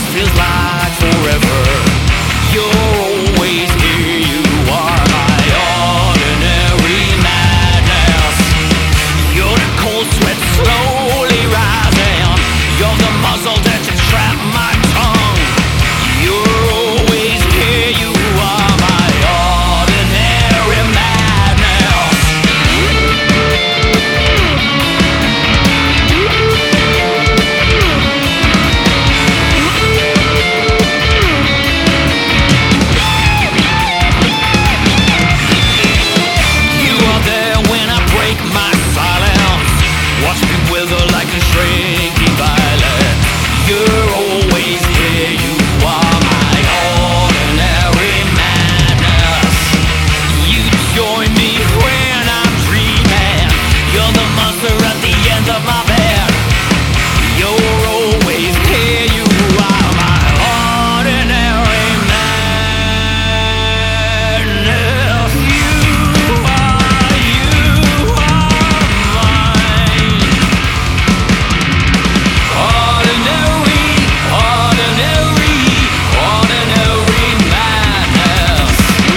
feels like forever. You're always here, you are my ordinary madness. You're the cold sweat slowly rising. You're the muzzle that you trap my tongue. You're always here, you are my ordinary madness. You are there when I break my silence. Watch me wither like a shrinking violet. You're always here, you are my ordinary madness. You join me when I'm dreaming. You're the monster at the end of my bed. You're always here, you are my ordinary madness. You are mine. Ordinary, ordinary, ordinary madness.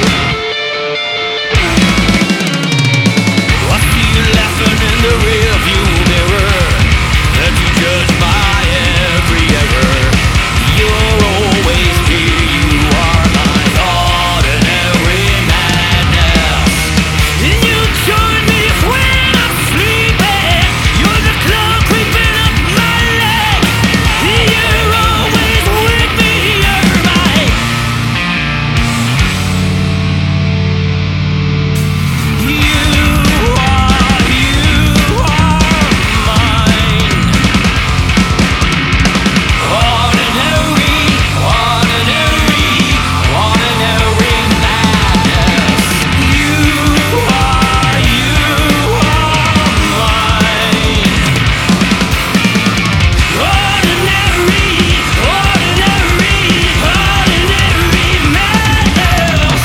I see you laughing in the rearview mirror, that you judge my every error. You're always here, you are my ordinary madness. And you join me when I'm sleeping. You're the claw creeping up my leg. You're always with me, you're my. You are mine. Ordinary, ordinary, ordinary madness. You are mine. Ordinary, ordinary, ordinary madness.